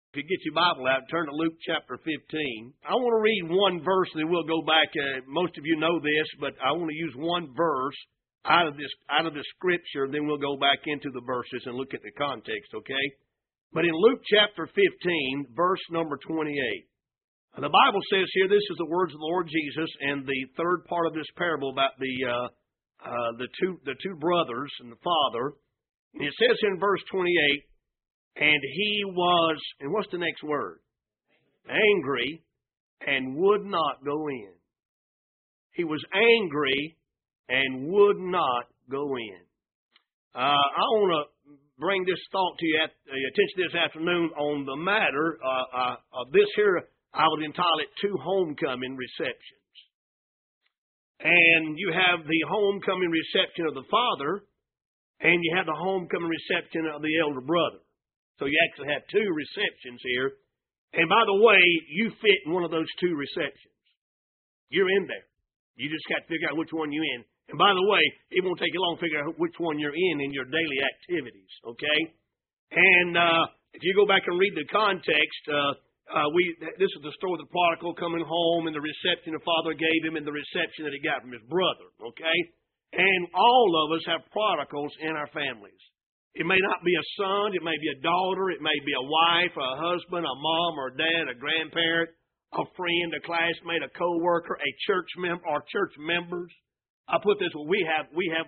If you get your Bible out, turn to Luke chapter 15. I want to read one verse, and then we'll go back. Most of you know this, but I want to use one verse out of the scripture, and then we'll go back into the verses and look at the context, okay? But in Luke chapter 15, verse number 28, the Bible says here, this is the words of the Lord Jesus, and the third part of this parable about the two brothers and the father. And it says in verse 28, and he was, and what's the next word? Angry, and would not go in. He was angry and would not go in. I want to bring this thought to your attention this afternoon on the matter of this here. I would entitle it Two Homecoming Receptions. And you have the homecoming reception of the father, and you have the homecoming reception of the elder brother. So you actually have two receptions here. And by the way, you fit in one of those two receptions. You're in there. You just got to figure out which one you're in. And by the way, it won't take you long to figure out which one you're in your daily activities, okay? And if you go back and read the context, this is the story of the prodigal coming home and the reception the father gave him and the reception that he got from his brother, okay? And all of us have prodigals in our families. It may not be a son, it may be a daughter, it may be a wife, a husband, a mom or a dad, a grandparent, a friend, a classmate, a co-worker, a church member, or church members. I put this, we have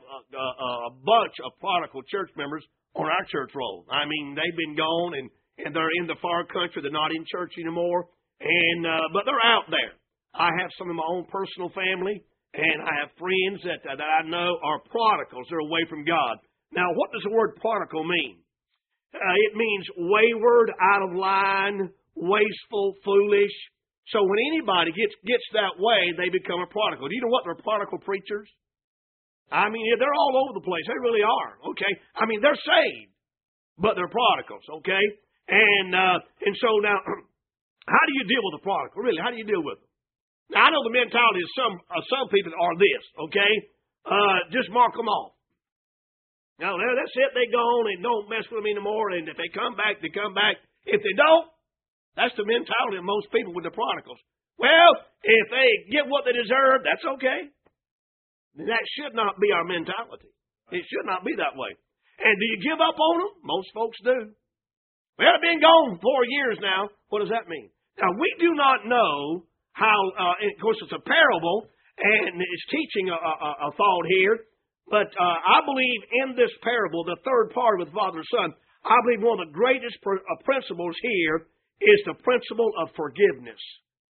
a bunch of prodigal church members on our church roll. I mean, they've been gone and they're in the far country, they're not in church anymore, and but they're out there. I have some of my own personal family, and I have friends that I know are prodigals. They're away from God. Now, what does the word prodigal mean? It means wayward, out of line, wasteful, foolish. So when anybody gets that way, they become a prodigal. Do you know what? They're prodigal preachers. I mean, they're all over the place. They really are, okay? I mean, they're saved, but they're prodigals, okay? And so now, how do you deal with a prodigal? Really, how do you deal with them? Now, I know the mentality of some people are this, okay? Just mark them off. Now, that's it. They gone and don't mess with them anymore. And if they come back, they come back. If they don't, that's the mentality of most people with the prodigals. Well, if they get what they deserve, that's okay. That should not be our mentality. It should not be that way. And do you give up on them? Most folks do. Well, they've been gone 4 years now. What does that mean? Now, we do not know how, of course, it's a parable, and it's teaching a thought here. But I believe in this parable, the third part with Father and Son, I believe one of the greatest principles here is the principle of forgiveness.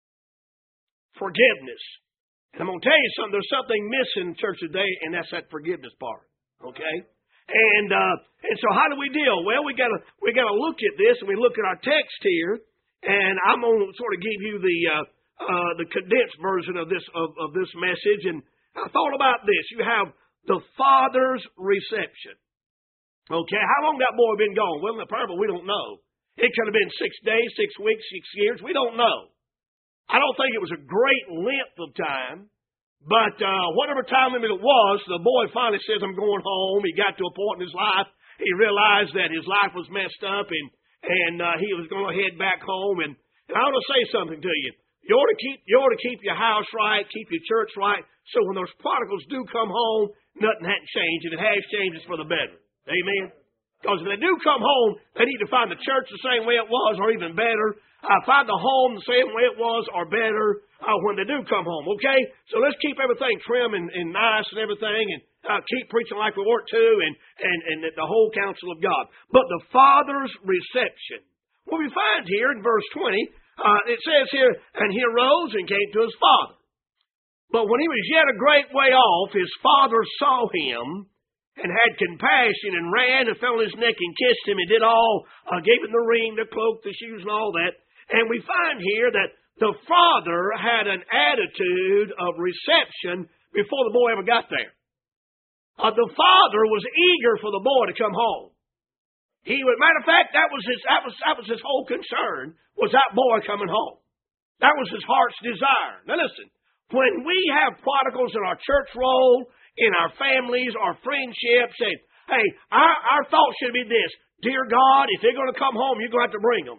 Forgiveness. And I'm going to tell you something. There's something missing in church today, and that's that forgiveness part. Okay? And so how do we deal? Well, we got to look at this, and we look at our text here, and I'm going to sort of give you the condensed version of this message. And I thought about this. You have the father's reception. Okay, how long that boy been gone? Well, in the parable, we don't know. It could have been 6 days, 6 weeks, 6 years. We don't know. I don't think it was a great length of time, but whatever time limit it was, the boy finally says, I'm going home. He got to a point in his life, he realized that his life was messed up, and he was going to head back home. And I want to say something to you. You ought to keep your house right, keep your church right, so when those prodigals do come home, nothing hadn't changed. If it has changed, it's for the better. Amen? Because if they do come home, they need to find the church the same way it was or even better. Find the home the same way it was or better when they do come home, okay? So let's keep everything trim and nice and everything and keep preaching like we ought to and the whole counsel of God. But the Father's reception. What we find here in verse 20, it says here, and he arose and came to his father. But when he was yet a great way off, his father saw him and had compassion and ran and fell on his neck and kissed him and did all, gave him the ring, the cloak, the shoes and all that. And we find here that the father had an attitude of reception before the boy ever got there. The father was eager for the boy to come home. Matter of fact, that was his whole concern, was that boy coming home. That was his heart's desire. Now listen, when we have prodigals in our church roll, in our families, our friendships, and hey, our thought should be this: dear God, if they're going to come home, you're going to have to bring them.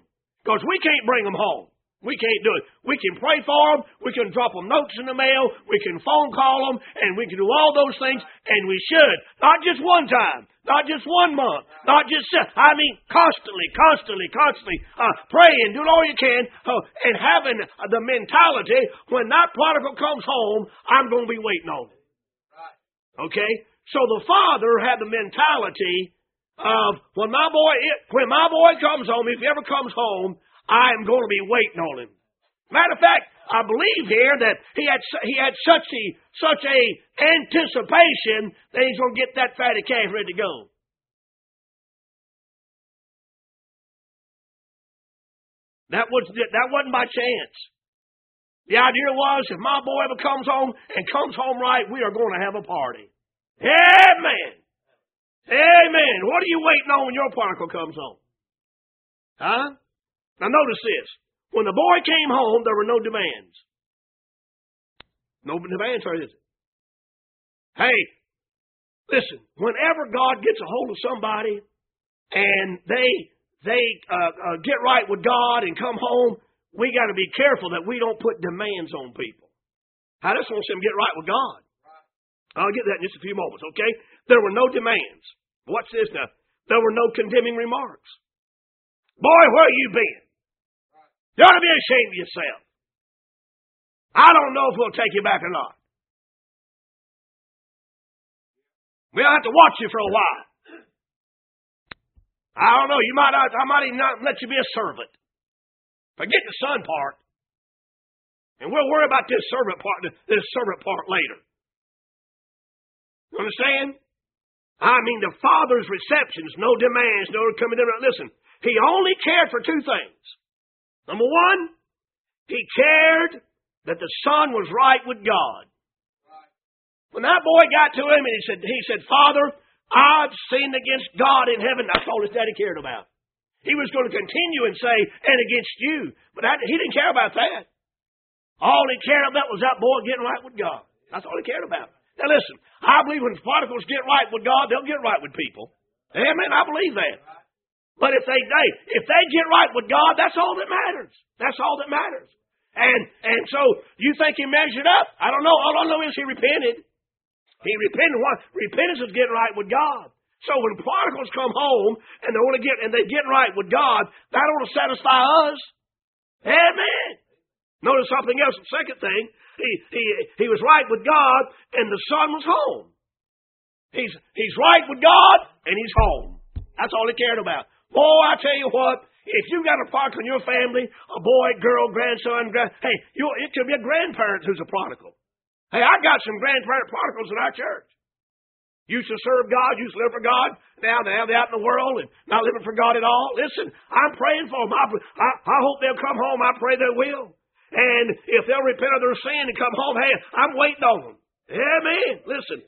Because we can't bring them home. We can't do it. We can pray for them. We can drop them notes in the mail. We can phone call them. And we can do all those things. And we should. Not just one time. Not just 1 month. Not just, constantly. Praying. Doing all you can. And having the mentality, when that prodigal comes home, I'm going to be waiting on him. Okay? So the father had the mentality of, when my boy comes home, if he ever comes home, I am going to be waiting on him. Matter of fact, I believe here that he had such a anticipation that he's going to get that fatty calf ready to go. That wasn't by chance. The idea was, if my boy ever comes home and comes home right, we are going to have a party. Amen. Amen. What are you waiting on when your prodigal comes home? Huh? Now notice this. When the boy came home, there were no demands. No demands, or is it? Hey, listen, whenever God gets a hold of somebody and they get right with God and come home, we got to be careful that we don't put demands on people. I just want them to get right with God. I'll get that in just a few moments, okay? There were no demands. Watch this now. There were no condemning remarks. Boy, where you been? You ought to be ashamed of yourself. I don't know if we'll take you back or not. We'll have to watch you for a while. I don't know. I might even not let you be a servant. Forget the son part. And we'll worry about this servant part later. You understand? I mean, the father's receptions, no demands, no coming in. Listen, he only cared for two things. Number one, he cared that the son was right with God. When that boy got to him and he said, Father, I've sinned against God in heaven. That's all his daddy cared about. He was going to continue and say, and against you. But he didn't care about that. All he cared about was that boy getting right with God. That's all he cared about. Now listen, I believe when prodigals get right with God, they'll get right with people. Amen. I believe that. But if they get right with God, that's all that matters. That's all that matters. And so you think he measured up? I don't know. All I know is he repented. He repented. Repentance is getting right with God. So when prodigals come home and they get right with God, that ought to satisfy us. Amen. Notice something else. The second thing, he was right with God, and the son was home. He's right with God, and he's home. That's all he cared about. Boy, I tell you what, if you got a prodigal in your family, a boy, girl, grandson, hey, it could be a grandparent who's a prodigal. Hey, I got some grandparent prodigals in our church. Used to serve God, used to live for God. Now they're out in the world and not living for God at all. Listen, I'm praying for them. I hope they'll come home. I pray they will. And if they'll repent of their sin and come home, hey, I'm waiting on them. Amen. Listen,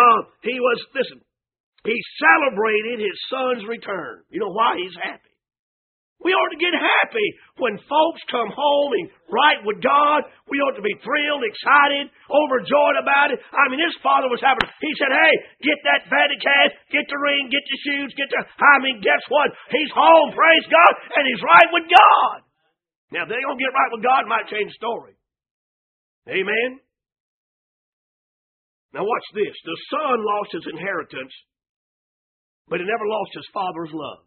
he celebrated his son's return. You know why? He's happy. We ought to get happy when folks come home and right with God. We ought to be thrilled, excited, overjoyed about it. I mean, his father was happy. He said, hey, get that fatty calf, get the ring, get the shoes, guess what? He's home, praise God, and he's right with God. Now, if they don't get right with God, it might change the story. Amen? Now, watch this. The son lost his inheritance, but he never lost his father's love.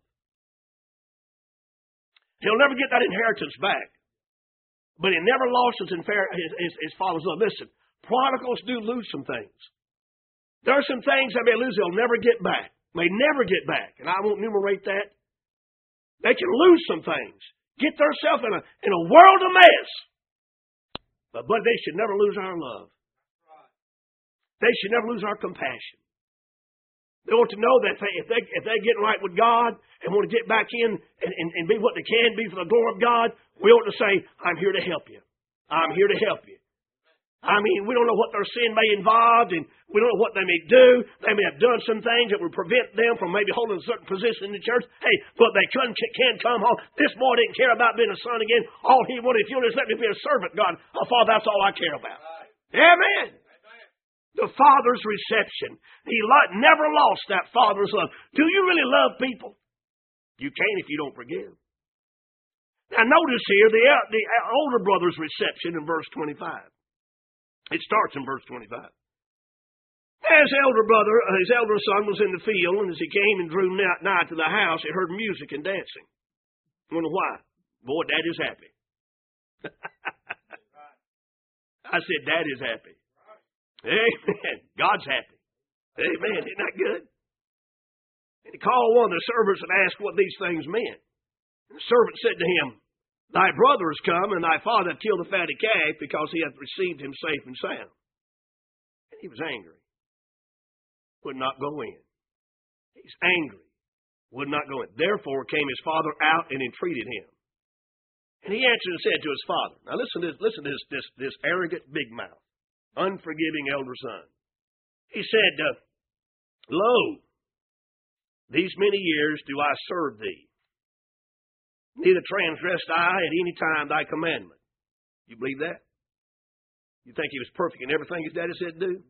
He'll never get that inheritance back. But he never lost his father's love. Listen, prodigals do lose some things. There are some things they may lose they'll never get back. May never get back. And I won't enumerate that. They can lose some things. Get themselves in a world of mess. But they should never lose our love. They should never lose our compassion. They want to know that if they're getting right with God and want to get back in and be what they can be for the glory of God, we ought to say, I'm here to help you. I'm here to help you. I mean, we don't know what their sin may involve, and we don't know what they may do. They may have done some things that would prevent them from maybe holding a certain position in the church. Hey, but they can come home. This boy didn't care about being a son again. All he wanted, if you'll just let me be a servant, God, oh, Father, that's all I care about. Amen. The father's reception. He never lost that father's love. Do you really love people? You can't if you don't forgive. Now, Now notice here the older brother's reception in verse 25. It starts in verse 25. As his elder son was in the field, and as he came and drew nigh to the house, he heard music and dancing. Wonder why? Boy, Daddy's happy. I said, Daddy's happy. Amen. God's happy. Amen. Isn't that good? And he called one of the servants and asked what these things meant. And the servant said to him, Thy brother is come, and thy father hath killed the fatted calf, because he hath received him safe and sound. And he was angry. Would not go in. He's angry. Would not go in. Therefore came his father out and entreated him. And he answered and said to his father. Now listen to this arrogant big mouth, unforgiving elder son. He said, Lo, these many years do I serve thee. Neither transgressed I at any time thy commandment. You believe that? You think he was perfect in everything his daddy said to do?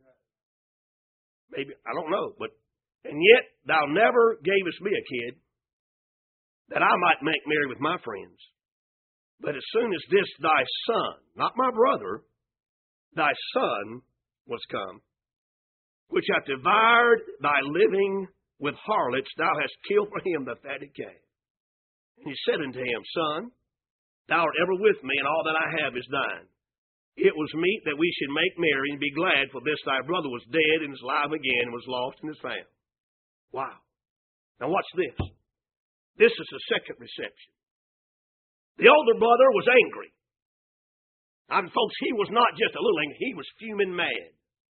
Maybe, I don't know. And yet thou never gavest me a kid that I might make merry with my friends. But as soon as this thy son, not my brother, thy son was come, which hath devoured thy living with harlots, thou hast killed for him the fatted calf. And he said unto him, Son, thou art ever with me, and all that I have is thine. It was meet that we should make merry and be glad, for this thy brother was dead and is alive again, and was lost and is found. Wow. Now watch this. This is the second reception. The older brother was angry. I mean, folks, he was not just a little angry. He was fuming mad.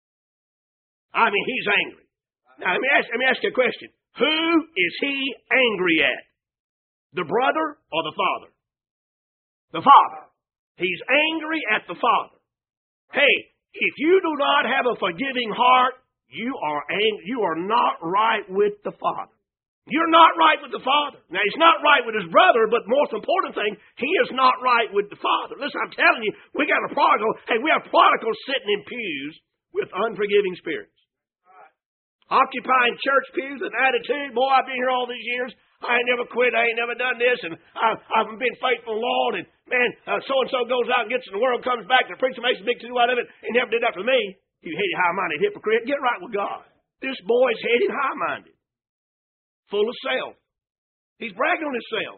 I mean, he's angry. Now, let me ask you a question. Who is he angry at? The brother or the father? The father. He's angry at the father. Hey, if you do not have a forgiving heart, you are not right with the father. You're not right with the father. Now, he's not right with his brother, but the most important thing, he is not right with the father. Listen, I'm telling you, we got a prodigal. Hey, we have prodigals sitting in pews with unforgiving spirits. Occupying church pews with attitude. Boy, I've been here all these years. I ain't never quit. I ain't never done this. And I've been faithful to the Lord. And man, so-and-so goes out and gets in the world, comes back, and the preacher makes a big to-do out of it, and never did that for me. You hated, high-minded hypocrite. Get right with God. This boy's headed high-minded. Full of self. He's bragging on himself.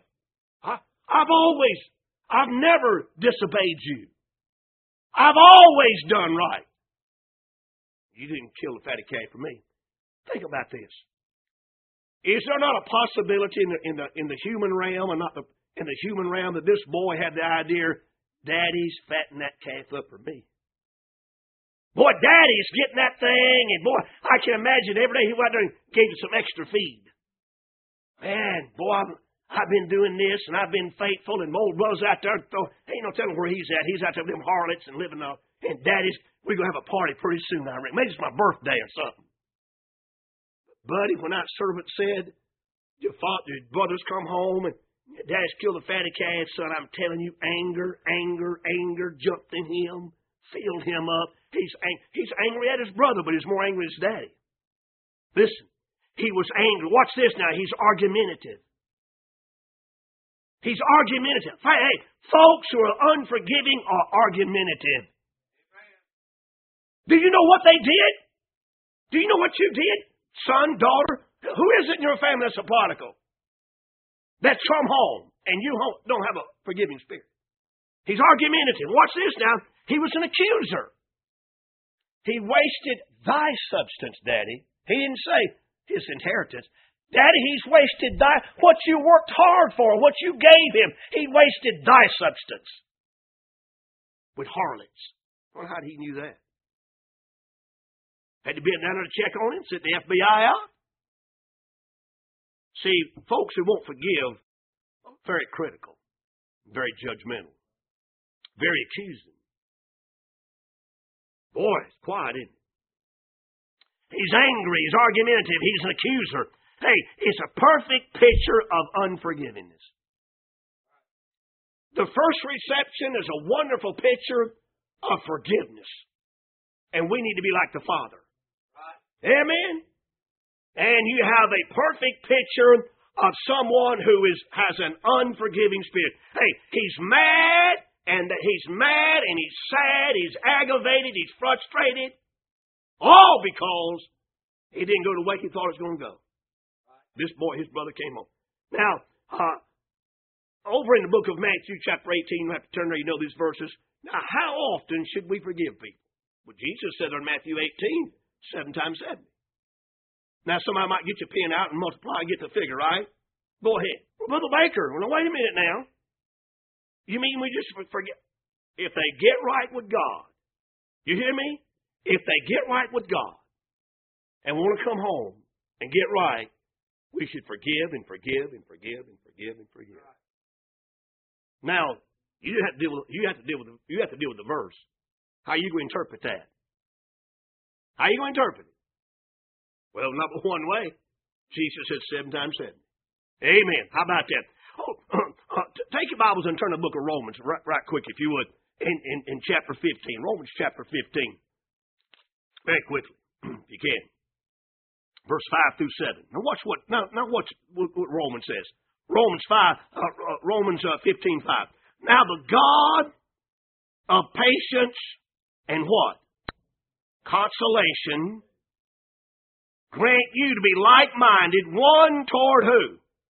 I've never disobeyed you. I've always done right. You didn't kill the fatty calf for me. Think about this. Is there not a possibility in the human realm, and not in the human realm, that this boy had the idea, Daddy's fattening that calf up for me? Boy, Daddy's getting that thing, and boy, I can imagine every day he went out there and gave it some extra feed. Man, boy, I've been doing this, and I've been faithful, and old brother's out there, ain't no telling where he's at. He's out there with them harlots and living out, and Daddy's, we're going to have a party pretty soon, I reckon. Maybe it's my birthday or something. Buddy, when that servant said, your brother's come home and Daddy's killed the fatty calf, son, I'm telling you, anger jumped in him, filled him up. He's angry at his brother, but he's more angry at his daddy. Listen, he was angry. Watch this now. He's argumentative. He's argumentative. Hey, folks who are unforgiving are argumentative. Do you know what they did? Do you know what you did? Son, daughter, who is it in your family that's a prodigal? That's come home, and you don't have a forgiving spirit. He's argumentative. Watch this now. He was an accuser. He wasted thy substance, Daddy. He didn't say his inheritance. Daddy, he's wasted what you worked hard for, what you gave him. He wasted thy substance with harlots. Well, how did he knew that? Had to be down there to check on him, sent the FBI out. See, folks who won't forgive are very critical, very judgmental, very accusing. Boy, it's quiet, isn't it? He's angry, he's argumentative, he's an accuser. Hey, it's a perfect picture of unforgivingness. The first reception is a wonderful picture of forgiveness. And we need to be like the Father. Amen? And you have a perfect picture of someone who has an unforgiving spirit. Hey, he's mad, and he's sad, he's aggravated, he's frustrated, all because he didn't go the way he thought it was going to go. This boy, his brother, came home. Now, over in the book of Matthew, chapter 18, you have to turn there, you know these verses. Now, how often should we forgive people? Well, Jesus said in Matthew 18, 7 times 70. Now, somebody might get your pen out and multiply and get the figure, right? Go ahead. Well, Brother Baker, well, wait a minute now. You mean we just forget? If they get right with God, you hear me? If they get right with God and want to come home and get right, we should forgive and forgive and forgive and forgive and forgive. Now, you have to deal with the verse. How are you going to interpret that? How are you going to interpret it? Well, number one way, Jesus said 7 times 7. Amen. How about that? Take your Bibles and turn to the book of Romans right quick, if you would, in chapter 15. Romans chapter 15. Very quickly, if you can. Verse 5 through 7. Now watch what Romans says. Romans 15:5. Now the God of patience and what? Consolation grant you to be like-minded, one toward who?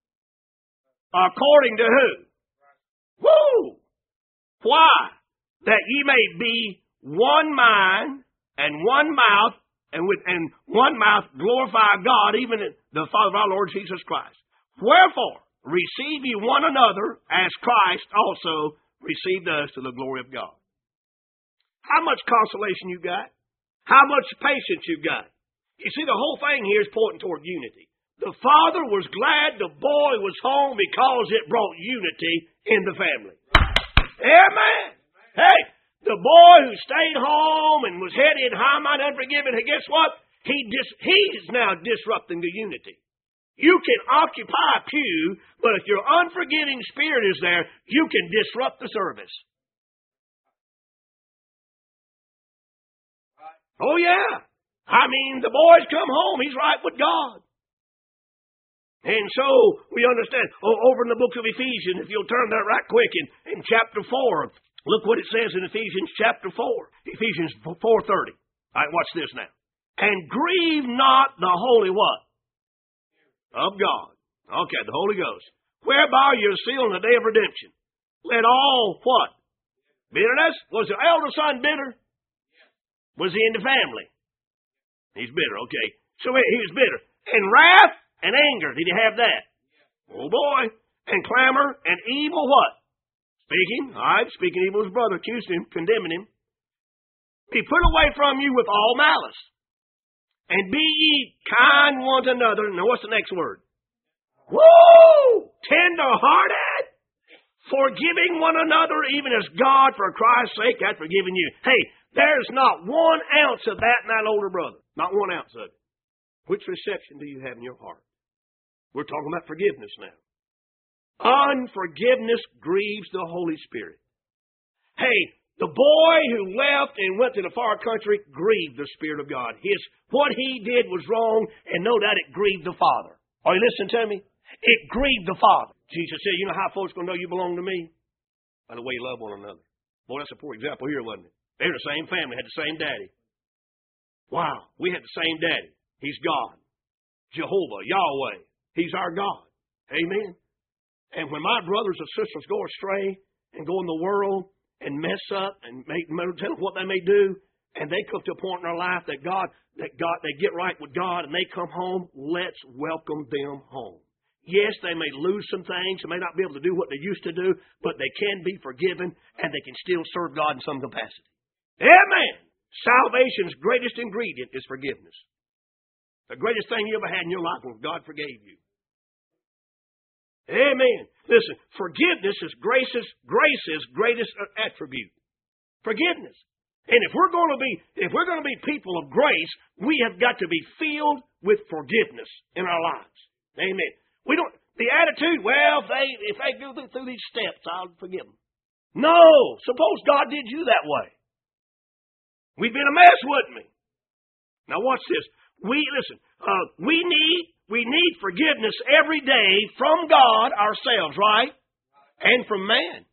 According to who? Woo! Why? That ye may be one mind and one mouth, and one mouth glorify God, even the Father of our Lord Jesus Christ. Wherefore, receive ye one another as Christ also received us to the glory of God. How much consolation you got? How much patience you got? You see, the whole thing here is pointing toward unity. The father was glad the boy was home because it brought unity in the family. Amen. Hey, the boy who stayed home and was heady and high-minded, unforgiving, and guess what? He is now disrupting the unity. You can occupy a pew, but if your unforgiving spirit is there, you can disrupt the service. Oh, yeah. I mean, the boy's come home. He's right with God. And so we understand. Over in the book of Ephesians, if you'll turn there right quick in chapter 4, look what it says in Ephesians chapter 4. Ephesians 4:30. All right, watch this now. And grieve not the holy what? Of God. Okay, the Holy Ghost. Whereby you're sealed in the day of redemption. Let all what? Bitterness? Was the elder son bitter? Was he in the family? He's bitter, okay. So he was bitter. And wrath and anger. Did he have that? Oh boy. And clamor and evil what? Speaking. All right, speaking evil of his brother, accusing him, condemning him. Be put away from you with all malice. And be ye kind one to another. Now what's the next word? Woo! Tender-hearted. Forgiving one another, even as God, for Christ's sake, hath forgiven you. Hey, there's not 1 ounce of that in that older brother. Not 1 ounce of it. Which reception do you have in your heart? We're talking about forgiveness now. Unforgiveness grieves the Holy Spirit. Hey, the boy who left and went to the far country grieved the Spirit of God. What he did was wrong, and know that it grieved the Father. Are you listening to me? It grieved the Father. Jesus said, you know how folks going to know you belong to me? By the way you love one another. Boy, that's a poor example here, wasn't it? They're the same family, had the same daddy. Wow, we had the same daddy. He's God. Jehovah, Yahweh. He's our God. Amen. And when my brothers and sisters go astray and go in the world and mess up and tell what they may do, and they come to a point in their life that they get right with God and they come home, let's welcome them home. Yes, they may lose some things, they may not be able to do what they used to do, but they can be forgiven and they can still serve God in some capacity. Amen. Salvation's greatest ingredient is forgiveness. The greatest thing you ever had in your life was God forgave you. Amen. Listen, forgiveness is Grace's greatest attribute. Forgiveness. And if we're going to be people of grace, we have got to be filled with forgiveness in our lives. Amen. We don't the attitude, well, if they go through these steps, I'll forgive them. No. Suppose God did you that way. We'd been a mess, wouldn't we? Now watch this. We need we need forgiveness every day from God ourselves, right? And from man.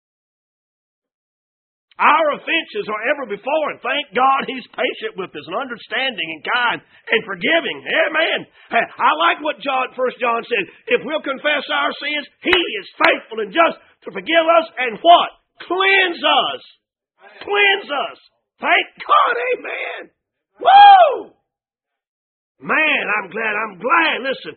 Our offenses are ever before, and thank God He's patient with us and understanding and kind and forgiving. Amen. I like what 1 John said. If we'll confess our sins, He is faithful and just to forgive us and what? Cleanse us. Cleanse us. Thank God. Amen. Woo! Man, I'm glad. Listen.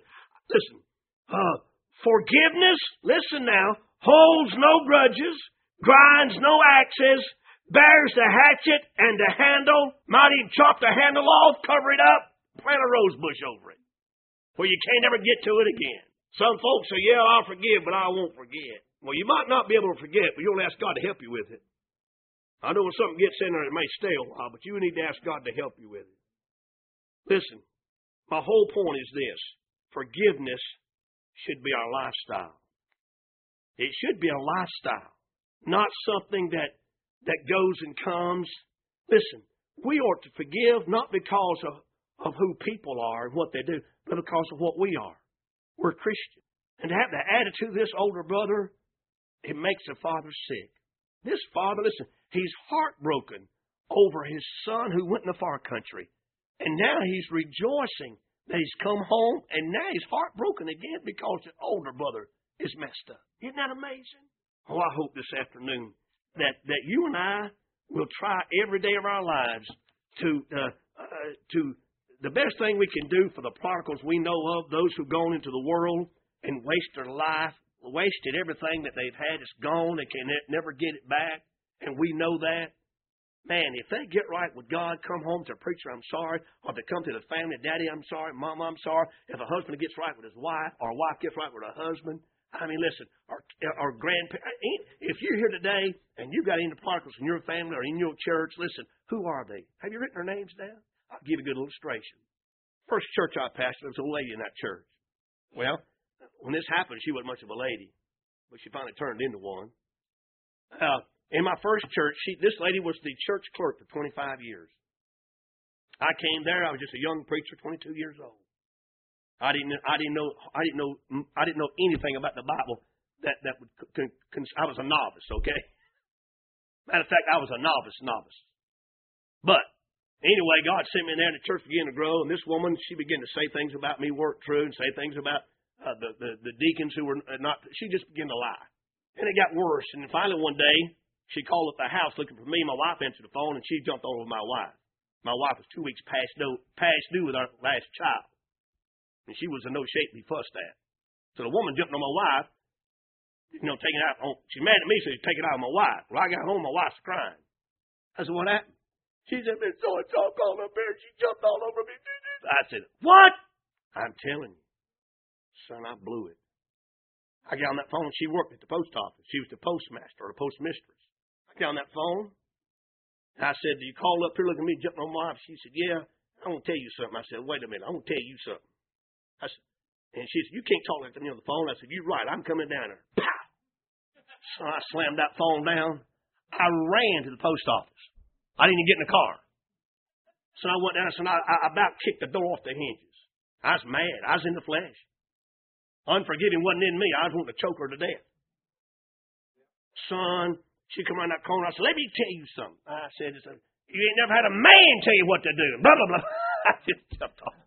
Forgiveness, listen now, holds no grudges, grinds no axes, bears the hatchet and the handle, might even chop the handle off, cover it up, plant a rose bush over it, where you can't ever get to it again. Some folks say, yeah, I'll forgive, but I won't forget. Well, you might not be able to forget, but you'll ask God to help you with it. I know when something gets in there, it may stay a while, but you need to ask God to help you with it. Listen, my whole point is this. Forgiveness should be our lifestyle. It should be a lifestyle, not something that goes and comes. Listen, we ought to forgive not because of who people are and what they do, but because of what we are. We're Christians. And to have the attitude of this older brother, it makes the father sick. This father, listen, he's heartbroken over his son who went in the far country. And now he's rejoicing that he's come home, and now he's heartbroken again because his older brother is messed up. Isn't that amazing? Oh, I hope this afternoon that you and I will try every day of our lives to the best thing we can do for the prodigals we know of, those who've gone into the world and wasted their life, wasted everything that they've had. It's gone. They can never get it back, and we know that. Man, if they get right with God, come home to a preacher, I'm sorry. Or if they come to the family, Daddy, I'm sorry. Mama, I'm sorry. If a husband gets right with his wife, or a wife gets right with her husband. I mean, listen, our grandparents. If you're here today and you've got any prodigals in your family or in your church, listen, who are they? Have you written their names down? I'll give you a good illustration. First church I pastored, there was a lady in that church. Well, when this happened, she wasn't much of a lady, but she finally turned into one. In my first church, this lady was the church clerk for 25 years. I came there. I was just a young preacher, 22 years old. I didn't know anything about the Bible. I was a novice. Okay. Matter of fact, I was a novice. But anyway, God sent me in there, and the church began to grow. And this woman, she began to say things about me weren't true, and say things about the deacons who were not. She just began to lie, and it got worse. And then finally, one day, she called up the house looking for me. My wife answered the phone, and she jumped all over my wife. My wife was 2 weeks past due with our last child. And she was in no shape to be fussed at. So the woman jumped on my wife, taking it out on, she's mad at me, so she's taking it out on my wife. Well, I got home, my wife's crying. I said, what happened? She said, Miss so-and-so called up there, she jumped all over me. I said, what? I'm telling you. Son, I blew it. I got on that phone, she worked at the post office. She was the postmaster or postmistress. On that phone. I said, do you call up here looking at me jumping on my wife? She said, yeah, I want to tell you something. I said, wait a minute, I want to tell you something. I said, and she said, you can't talk like that to me on the phone. I said, you're right, I'm coming down there. Pow! So I slammed that phone down. I ran to the post office. I didn't even get in the car. So I went down and I about kicked the door off the hinges. I was mad. I was in the flesh. Unforgiving wasn't in me. I was wanting to choke her to death. Son, she come around that corner. I said, let me tell you something. I said, you ain't never had a man tell you what to do. Blah, blah, blah. I just jumped off.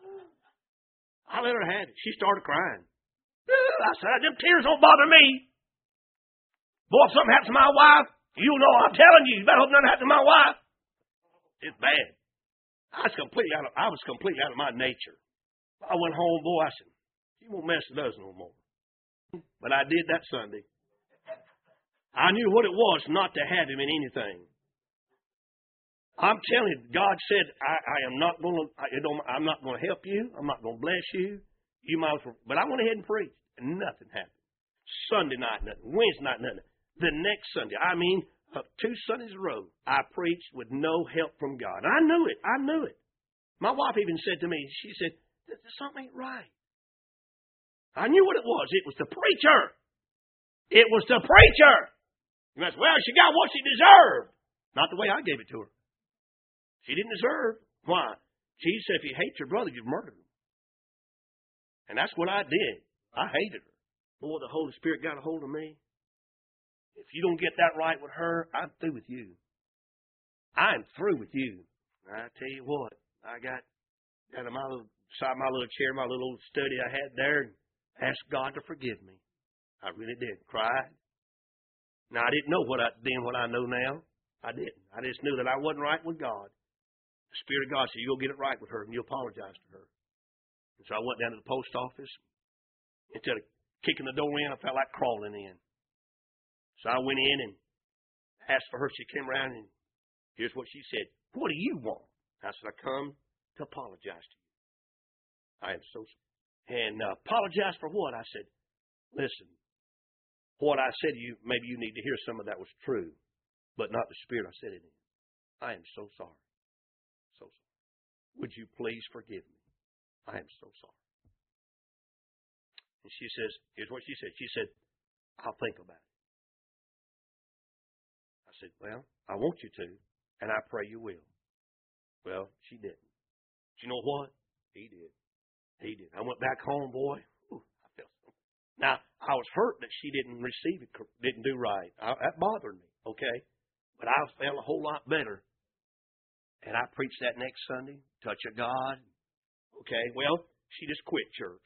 I let her have it. She started crying. I said, them tears don't bother me. Boy, if something happens to my wife, you know I'm telling you, you better hope nothing happens to my wife. It's bad. I was completely out of my nature. I went home, boy, I said, you won't mess with us no more. But I did that Sunday. I knew what it was not to have him in anything. I'm telling you, God said, I'm not going to help you. I'm not going to bless you. You might as well, but I went ahead and preached, and nothing happened. Sunday night, nothing. Wednesday night, nothing. The next Sunday, 2 Sundays in a row, I preached with no help from God. I knew it. My wife even said to me, she said, something ain't right. I knew what it was. It was the preacher. It was the preacher. You must, well, she got what she deserved. Not the way I gave it to her. She didn't deserve. Why? Jesus said, if you hate your brother, you've murdered him. And that's what I did. I hated her. Boy, the Holy Spirit got a hold of me. If you don't get that right with her, I'm through with you. I'm through with you. I tell you what, I got out of my little chair, my little old study I had there, and asked God to forgive me. I really did. Cried. Now, I didn't know what I know now. I didn't. I just knew that I wasn't right with God. The Spirit of God said, you'll get it right with her, and you'll apologize to her. And so I went down to the post office. Instead of kicking the door in, I felt like crawling in. So I went in and asked for her. She came around, and here's what she said. What do you want? I said, I come to apologize to you. I am so sorry. And apologize for what? I said, listen, what I said to you, maybe you need to hear some of that was true, but not the spirit I said it in. I am so sorry. So sorry. Would you please forgive me? I am so sorry. And she says, here's what she said. She said, I'll think about it. I said, well, I want you to, and I pray you will. Well, she didn't. But you know what? He did. He did. I went back home, boy. Ooh, I felt something. Now, I was hurt that she didn't receive it, didn't do right. That bothered me, okay? But I felt a whole lot better. And I preached that next Sunday, Touch of God. Okay, well, she just quit church.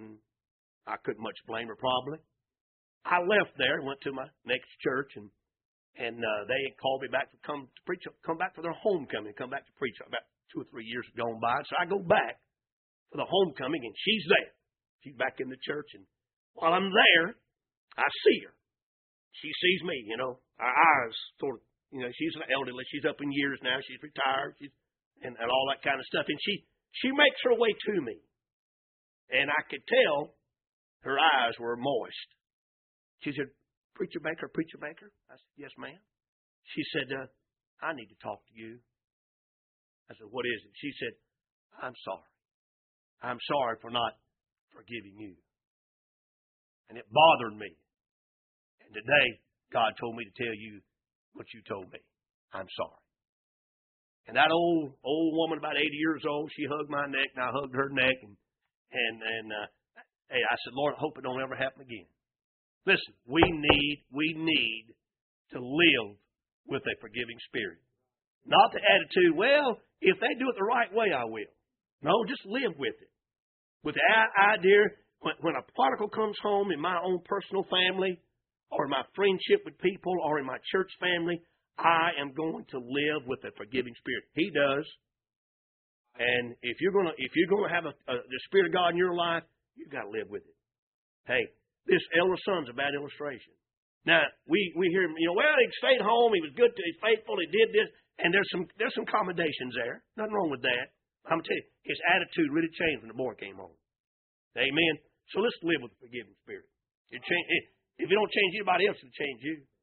I couldn't much blame her, probably. I left there and went to my next church, and they had called me back to come back for their homecoming, come back to preach. About 2 or 3 years had gone by, so I go back for the homecoming, and she's there. She's back in the church, and while I'm there, I see her. She sees me, Our eyes sort of, she's an elderly. She's up in years now. She's retired, and all that kind of stuff. And she makes her way to me, and I could tell her eyes were moist. She said, Preacher Baker. I said, yes, ma'am. She said, I need to talk to you. I said, what is it? She said, I'm sorry. I'm sorry for not forgiving you. And it bothered me. And today, God told me to tell you what you told me. I'm sorry. And that old woman, about 80 years old, she hugged my neck, and I hugged her neck. And hey, I said, Lord, I hope it don't ever happen again. Listen, we need to live with a forgiving spirit. Not the attitude, well, if they do it the right way, I will. No, just live with it. With the idea, when a prodigal comes home in my own personal family, or in my friendship with people, or in my church family, I am going to live with a forgiving spirit. He does. And if you're going to have the Spirit of God in your life, you've got to live with it. Hey, this elder son's a bad illustration. Now, we hear him, well, he stayed home, he was good, he's faithful, he did this, and there's some commendations there. Nothing wrong with that. I'm going to tell you, his attitude really changed when the boy came home. Amen. So let's live with a forgiving spirit. If you don't change anybody else, it'll change you.